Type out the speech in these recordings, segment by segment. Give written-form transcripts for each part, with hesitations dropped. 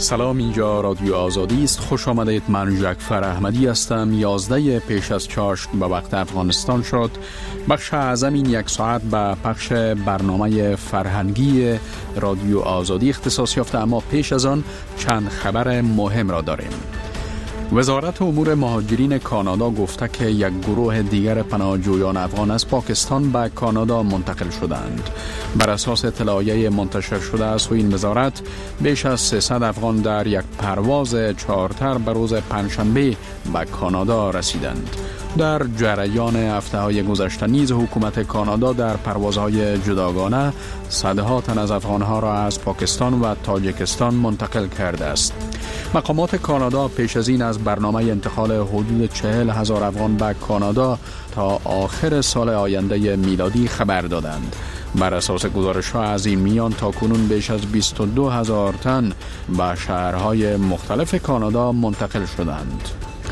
سلام، اینجا رادیو آزادی است. خوش آمدید. من جعفر احمدی هستم. 11 پیش از چاشت به وقت افغانستان شد. بخش اعظم این یک ساعت به پخش برنامه فرهنگی رادیو آزادی اختصاص یافته، اما پیش از آن چند خبر مهم را داریم. وزارت امور مهاجرین کانادا گفته که یک گروه دیگر پناهجویان افغان از پاکستان به کانادا منتقل شدند. بر اساس اطلاعیه منتشر شده از سوی این وزارت، بیش از 300 افغان در یک پرواز چارتر به روز پنجشنبه به کانادا رسیدند. در جریان هفته‌های گذشته نیز حکومت کانادا در پروازهای جداگانه صدها تن از افغانها را از پاکستان و تاجیکستان منتقل کرده است. مقامات کانادا پیش از این از برنامه انتقال حدود 40,000 افغان به کانادا تا آخر سال آینده میلادی خبر دادند. بر اساس گزارش‌ها از این میان تاکنون بیش از 22,000 تن به شهرهای مختلف کانادا منتقل شدند.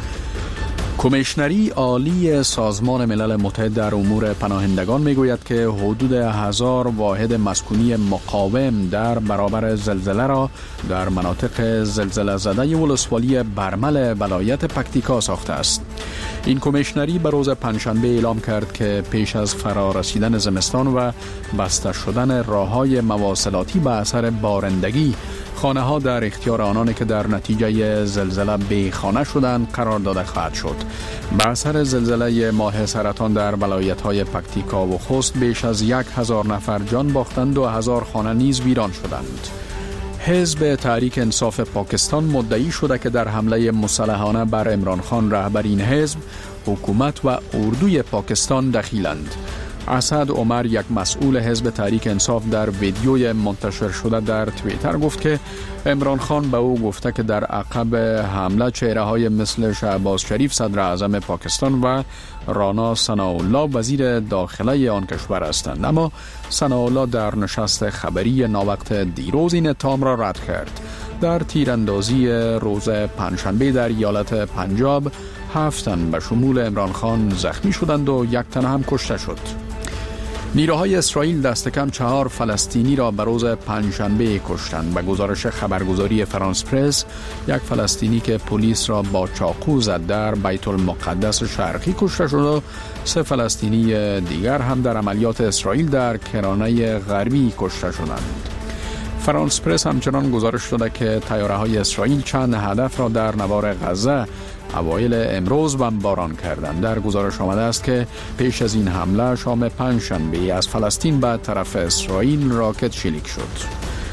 کمیشنری عالی سازمان ملل متحد در امور پناهندگان میگوید که حدود 1000 واحد مسکونی مقاوم در برابر زلزله را در مناطق زلزله زده ولسوالی برمل ولایت پکتیکا ساخته است. این کمیشنری به روز پنجشنبه اعلام کرد که پیش از فرارسیدن زمستان و بسته شدن راههای مواصلاتی به اثر بارندگی، خانه ها در اختیار آنانی که در نتیجه زلزله بی خانه شدند قرار داده خواهد شد. به اثر زلزله ماه سرطان در ولایت های پکتیکا و خوست بیش از 1000 نفر جان باختند و 1000 خانه نیز ویران شدند. حزب تحریک انصاف پاکستان مدعی شده که در حمله مسلحانه بر عمران خان رهبر این حزب، حکومت و اردوی پاکستان دخیلند. اسد عمر، یک مسئول حزب تحریک انصاف، در ویدیوی منتشر شده در توییتر گفت که عمران خان به او گفته که در عقب حمله چهره‌های مثل شهباز شریف صدر اعظم پاکستان و رانا ثناءالله وزیر داخله آن کشور هستند. اما ثناءالله در نشست خبری ناوقت دیروز این اتهام را رد کرد. در تیراندازی روز پنجشنبه در ایالت پنجاب 7 تن به شمول عمران خان زخمی شدند و 1 تن هم کشته شد. نیروهای اسرائیل دست کم 4 فلسطینی را به روز پنجشنبه کشتند. به گزارش خبرگزاری فرانس پرس، یک فلسطینی که پلیس را با چاقو زد در بیت المقدس شرقی کشته شد و 3 فلسطینی دیگر هم در عملیات اسرائیل در کرانه غربی کشته شدند. فرانس پرس همچنان گزارش داده که طیاره‌های اسرائیل چند هدف را در نوار غزه اوایل امروز بمباران کردند. در گزارش آمده است که پیش از این حمله شام پنجشنبه از فلسطین به طرف اسرائیل راکت شلیک شد.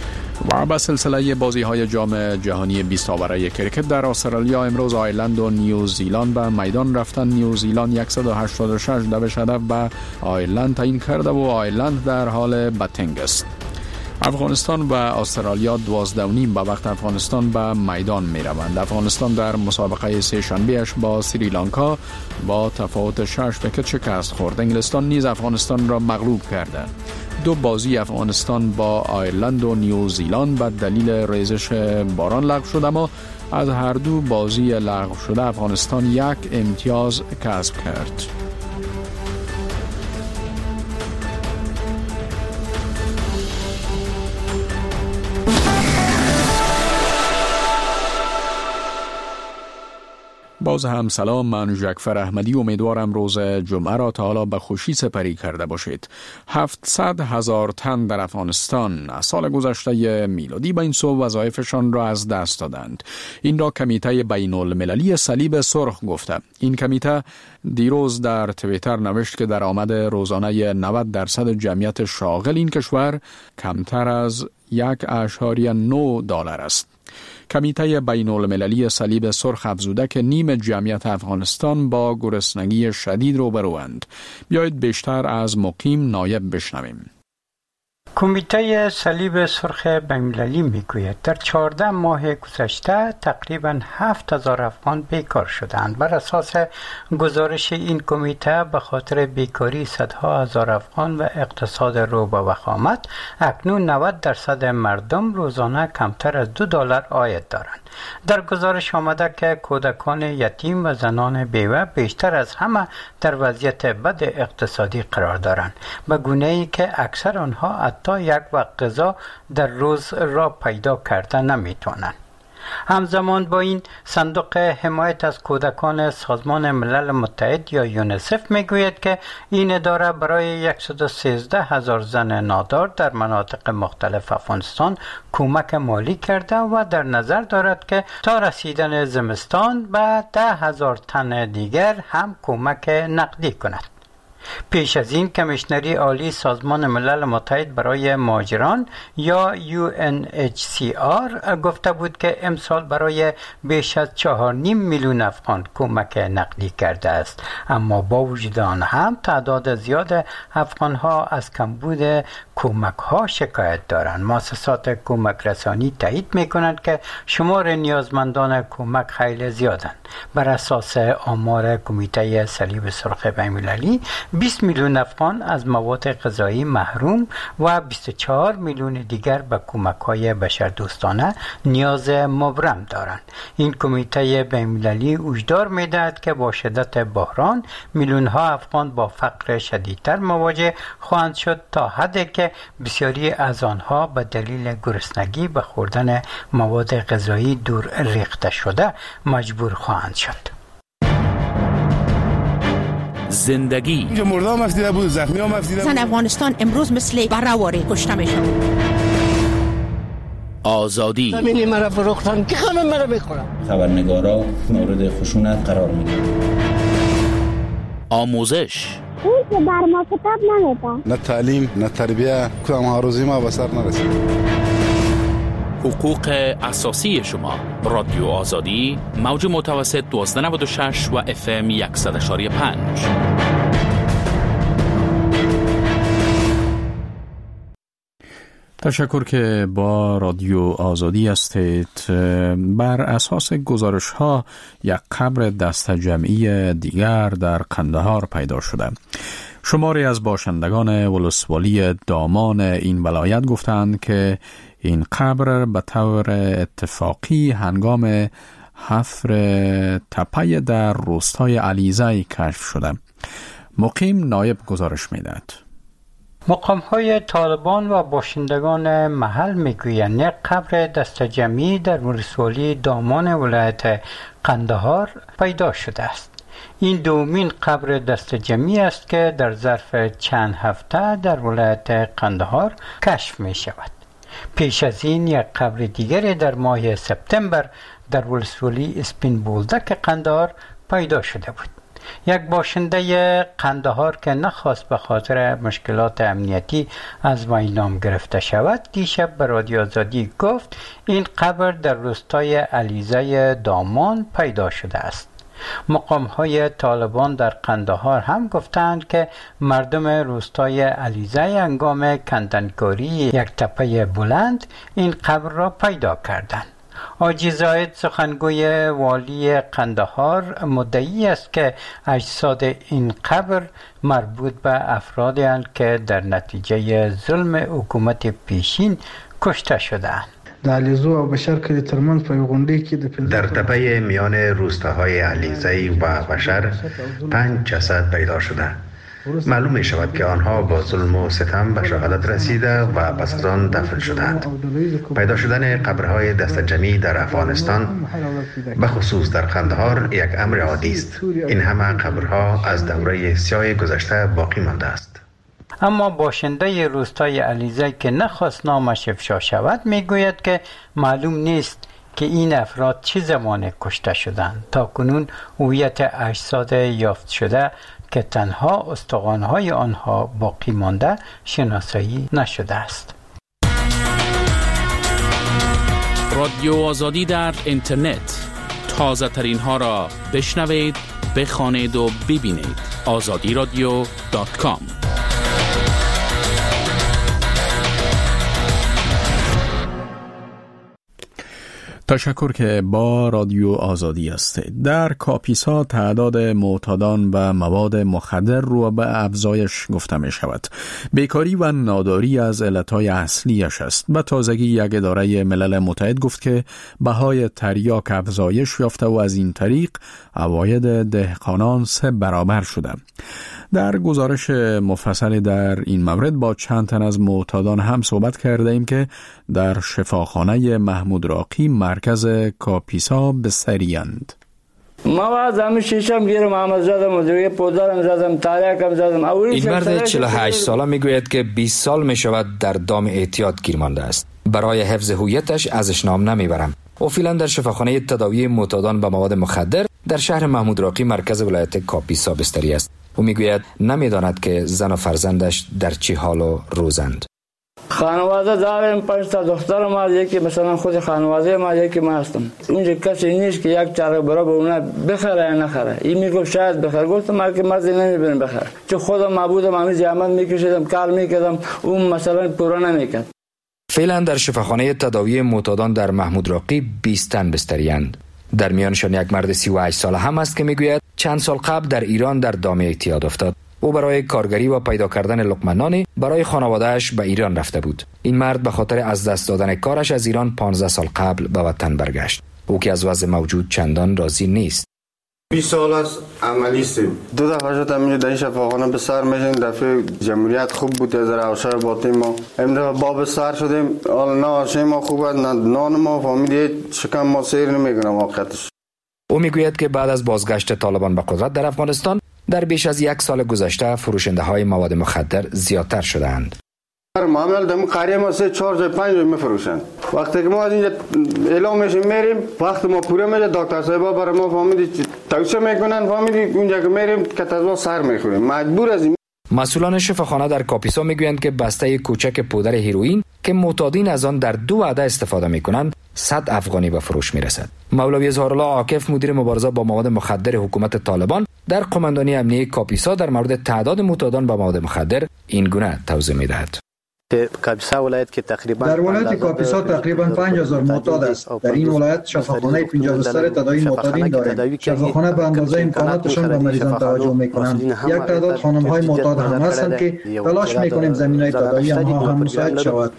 و به سلسله بازی‌های جام جهانی 20 آوره کریکت در استرالیا، امروز آیرلند و نیوزیلند به میدان رفتن. نیوزیلند 186 دوش هدف به آیرلند تعیین کرده و آیرلند در حال بتنگ است. افغانستان و استرالیا 12:30 به وقت افغانستان به میدان می روند. افغانستان در مسابقه سه شنبه‌اش با سریلانکا با تفاوت 6 ویکت شکست خورد. انگلستان نیز افغانستان را مغلوب کرده. 2 بازی افغانستان با آیرلند و نیوزیلند به دلیل ریزش باران لغو شد، اما از هر دو بازی لغو شده افغانستان 1 امتیاز کسب کرد. باز هم سلام، من جعفر احمدی. امیدوارم روز جمعه را تا حالا به خوشی سپری کرده باشید. 700,000 تن در افغانستان از سال گذشته میلادی به این سو وظایفشان را از دست دادند. این را کمیته بین المللی صلیب سرخ گفته. این کمیته دیروز در توییتر نوشت که درآمد روزانه 90% جمعیت شاغل این کشور کمتر از $1.9 است. کمیته بین المللی صلیب سرخ افزوده که نیم جمعیت افغانستان با گرسنگی شدید روبروند. بیایید بیشتر از مقیم نایب بشنویم. کمیته صلیب سرخ بین‌المللی میگوید در 14 ماه گذشته تقریباً 7,000 افغان بیکار شدند. بر اساس گزارش این کمیته به خاطر بیکاری صدها هزار افغان و اقتصاد رو به وخامت، اکنون 90% مردم روزانه کمتر از $2 عاید دارند. در گزارش آمده که کودکان یتیم و زنان بیوه بیشتر از همه در وضعیت بد اقتصادی قرار دارند، به گونه‌ای که اکثر آنها حتی یک وقت غذا در روز را پیدا کرده نمیتوانند. همزمان با این صندوق حمایت از کودکان سازمان ملل متحد یا یونیسف میگوید که این اداره برای 113,000 زن نادار در مناطق مختلف افغانستان کمک مالی کرده و در نظر دارد که تا رسیدن زمستان به 10,000 تن دیگر هم کمک نقدی کند. پیش از این کمیشنری عالی سازمان ملل متحد برای مهاجران یا UNHCR گفته بود که امسال برای بیش از 4.5 میلیون افغان کمک نقدی کرده است، اما با وجود آن هم تعداد زیاد افغان ها از کمبود کمک ها شکایت دارند. مؤسسات کمک رسانی تایید می کنند که شمار نیازمندان کمک خیلی زیادند. بر اساس آمار کمیته صلیب سرخ بین‌المللی 20 میلیون افغان از مواد غذایی محروم و 24 میلیون دیگر به کمک‌های بشردوستانه نیاز مبرم دارند. این کمیته بین‌المللی هشدار می‌دهد که با شدت بحران میلیون‌ها افغان با فقر شدیدتر مواجه خواهند شد تا حدی که بسیاری از آنها به دلیل گرسنگی به خوردن مواد غذایی دور ریخته شده مجبور خواهند شد. زندگی اینجا مردم مفتیده بود، زخمی ها مفتیده بود. زن افغانستان امروز مثل برآوری کشته میشن. آزادی زمینی مرا فروختن که خانم مرا میخورم. خبرنگارا مورد خشونت قرار میگیرن. آموزش اون که بر ما کتاب نمیده. نه تعلیم نه تربیه، کدام ها روزی ما به سر نرسید. حقوق اساسی شما. رادیو آزادی، موج متوسط 1296 و FM 100.5. تشکر که با رادیو آزادی هستید. بر اساس گزارش ها یک قبر دست جمعی دیگر در قندهار پیدا شده. شماری از باشندگان ولسوالی دامان این ولایت گفتند که این قبر به طور اتفاقی هنگام حفر تپه در روستای علیزی کشف شده. مقیم نایب گزارش میدهد. مقام‌های طالبان و باشندگان محل میگویند یک قبر دست جمعی در ولسوالی دامان ولایت قندهار پیدا شده است. این دومین قبر دست جمعی است که در ظرف چند هفته در ولایت قندهار کشف می شود. پیش از این یک قبر دیگری در ماه سپتامبر در ولسوالی اسپین بولدک قندهار پیدا شده بود. یک باشنده قندهار که نخواست به خاطر مشکلات امنیتی از وی نام گرفته شود دیشب به رادیو آزادی گفت این قبر در روستای علیزی دامان پیدا شده است. مقام‌های طالبان در قندهار هم گفتند که مردم روستای علیزی هنگام کندنکاری یک تپه بلند این قبر را پیدا کردند. حاجی زاید سخنگوی والی قندهار مدعی است که اجساد این قبر مربوط به افرادی هستند که در نتیجه ظلم حکومت پیشین کشته شده‌اند. در تپه میان روستاهای علیزی و بشر 5 جسد پیدا شده. معلوم می شود که آنها با ظلم و ستم به شهادت رسیده و پس از آن دفن شدند. پیدا شدن قبرهای دست جمعی در افغانستان به خصوص در قندهار یک امر عادی است. این همه قبرها از دوره سیاه گذشته باقی مانده است. اما باشنده روستای علیزی که نخواست نامش افشا شود میگوید که معلوم نیست که این افراد چه زمان کشته شدند. تا کنون هویت اجساد یافت شده که تنها استخوان‌های آنها باقی مانده شناسایی نشده است. رادیو آزادی در اینترنت. تازه ترین ها را بشنوید، بخوانید و ببینید. azadiradio.com. تشکر که با رادیو آزادی هستید. در کاپیسا تعداد معتادان و مواد مخدر رو به افزایش گفته می شود. بیکاری و ناداری از علتهای اصلیش است. به تازگی یک اداره ملل متحد گفت که بهای تریاک افزایش یافته و از این طریق عواید دهقانان 3 برابر شده. در گزارش مفصلی در این مورد با چند تن از معتادان هم صحبت کرده ایم که در شفاخانه محمود راقی مرکز کاپیسا بستری‌اند. ما از شیشم گیرم محمد زدم و دیگه پودرم زدم تاریکم زدم. این مرد 48 ساله میگوید که 20 سال میشود در دام اعتیاد گیر مانده است. برای حفظ هویتش ازش نام نمیبرم. او فعلا در شفاخانه تداوی معتادان به مواد مخدر در شهر محمود راقی مرکز ولایت کاپیسا بستری است. او میگوید نمیداند که زن و فرزندش در چه حال و روزند. خانواده دارم 5 تا دختر ما، یکی مثلا خود خانواده ما، یکی ما هستم. اونجا کسی نیست که یک چاره برای اونا بخره یا نخره. این میگفت شاید بخره، گفتم من که مرد نمیبینم بخره، چون خودم معبودم همین زحمت میکشیدم کار میکردم، اون مثلا پورا نمیکرد. فعلا در شفاخانه تداوی معتادان در محمود راقی 20 تن بستری‌اند. در میانشان یک مرد 38 ساله هم است که میگوید چند سال قبل در ایران در دام اعتیاد افتاد. او برای کارگری و پیدا کردن لقمه نانی برای خانواده‌اش به ایران رفته بود. این مرد به خاطر از دست دادن کارش از ایران 15 سال قبل به وطن برگشت. او که از وضع موجود چندان راضی نیست. 20 سال است عملی هستیم. 2 دفعه شد همینجا در این شفاخانه به سر میشیم. دفعه جمهوریت خوب بود، از روشای باطن ما این دفعه باب سر شدیم. حالا نه آشای ما خوب است، نه نان ما فهمیدید شکم ما سیر نمیکنم واقعتش. او میگوید که بعد از بازگشت طالبان به قدرت در افغانستان در بیش از 1 سال گذشته فروشنده های مواد مخدر زیادتر شدند. معامل دم قریه ما 3 4 جای 5 جای میفروشن. وقتی که ما از اینجا اعلام میشیم میریم، وقت ما پوره میشه، دکتر صاحبا برای ما فهمیدید توصیه میکنن، فهمیدید اونجا که میریم کتازوا سر میخوریم، مجبور از این. مسئولان شفاخانه در کاپیسا میگویند که بسته کوچک پودر هیروئین که معتادین از آن در 2 وعده استفاده میکنند 100 افغانی به فروش میرسد. مولوی اظهارالله عاکف مدیر مبارزه با مواد مخدر حکومت طالبان در قماندانی امنیه کاپیسا در مورد تعداد معتادان با مواد مخدر این گونه توضیح میدهد. در ولایت کاپیسا تقریبا 5000 معتاد است. در این ولایت شفاخانه 50 بستر تداوی معتادین داریم. شفاخانه به اندازه امکاناتشان به مریضان توجه میکنند. یک تعداد خانم‌های معتاد هم هستند که تلاش میکنیم زمینه تداوی آنها هم مساعد شود.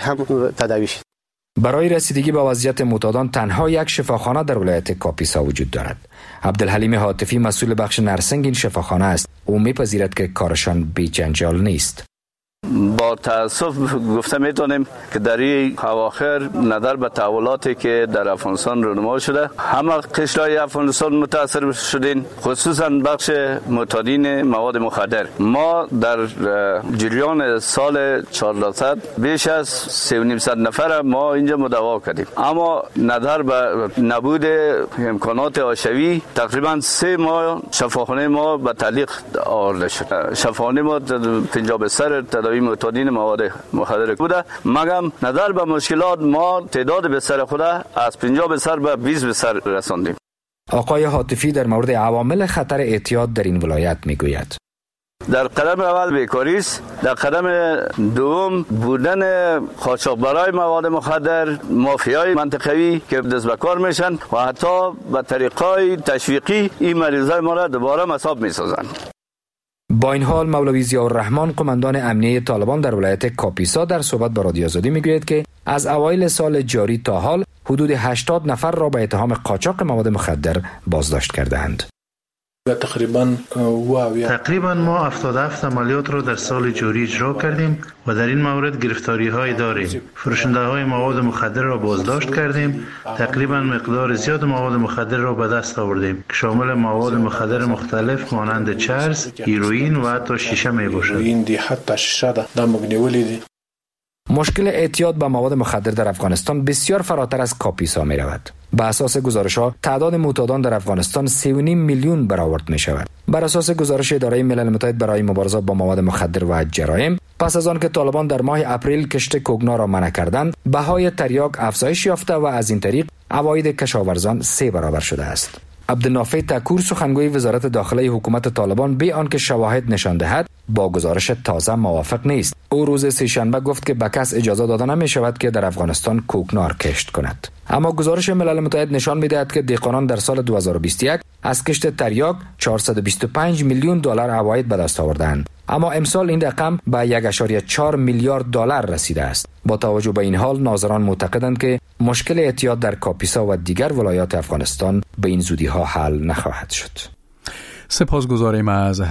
برای رسیدگی به وضعیت معتادان تنها یک شفاخانه در ولایت کاپیسا وجود دارد. عبدالحلیم حاتفی مسئول بخش نرسنگ این شفاخانه است. او میپذیرد که کارشان بی جنجال نیست. با تاسف گفته میتونیم که در این اواخر نظر به تحولاتی که در افغانستان رونما شده همه قشرهای افغانستان متاثر شدین، خصوصا بخش معتادین مواد مخدر. ما در جریان سال 1400 بیش از 3500 نفر ما اینجا مداوا کردیم، اما نظر به نبود امکانات حاشیه‌ای تقریبا 3 ماه شفاخانه ما به تعلیق آورده شد. شفاخانه ما 50 بستر تداوی معتادین مواد مخدر بوده، مگم نظر به مشکلات ما تعداد بستر خود از 50 بستر به 20 بستر رساندیم. آقای حاتفی در مورد عوامل خطر اعتیاد در این ولایت میگوید. در قدم اول بیکاری است، در قدم دوم بودن قاچاقبرای مواد مخدر، مافیای منطقوی که دست به کار میشن و حتی به طریقای تشویقی این مریضای ما را دوباره مصاب میسازند. با این حال مولوی ضیاءالرحمن قماندان امنیه طالبان در ولایت کاپیسا در صحبت با رادیو آزادی میگوید که از اوایل سال جاری تا حال حدود 80 نفر را به اتهام قاچاق مواد مخدر بازداشت کرده‌اند. تقریبا ما 77 عملیات را در سال جاری اجرا کردیم و در این مورد گرفتاری های داریم. فروشنده های مواد مخدر را بازداشت کردیم. تقریبا مقدار زیاد مواد مخدر را به دست آوردیم که شامل مواد مخدر مختلف مانند چرس، هیروئین و حتی شیشه می باشد. مشکل اعتیاد به مواد مخدر در افغانستان بسیار فراتر از کاپیسا می رود. به اساس گزارش‌ها تعداد معتادان در افغانستان 3.5 میلیون برآورد می شود. بر اساس گزارش اداره ملل متحد برای مبارزه با مواد مخدر و جرایم، پس از آن که طالبان در ماه اپریل کشت کوگنا را منع کردند، بهای تریاک افزایش یافته و از این طریق عواید کشاورزان 3 برابر شده است. عبدالنافع تکور سخنگوی وزارت داخلی حکومت طالبان بی آنکه شواهد نشان دهد با گزارش تازه موافق نیست. او روز سه‌شنبه گفت که به کس اجازه داده نمی شود که در افغانستان کوکنار کشت کند. اما گزارش ملل متحد نشان می دهد که دهقانان در سال 2021 از کشت تریاک 425 میلیون دلار عواید به دست آوردند. اما امسال این رقم به 1.4 میلیارد دلار رسیده است. با توجه به این حال ناظران معتقدند که مشکل اعتیاد در کاپیسا و دیگر ولایات افغانستان به این زودی ها حل نخواهد شد. سپاسگزاریم از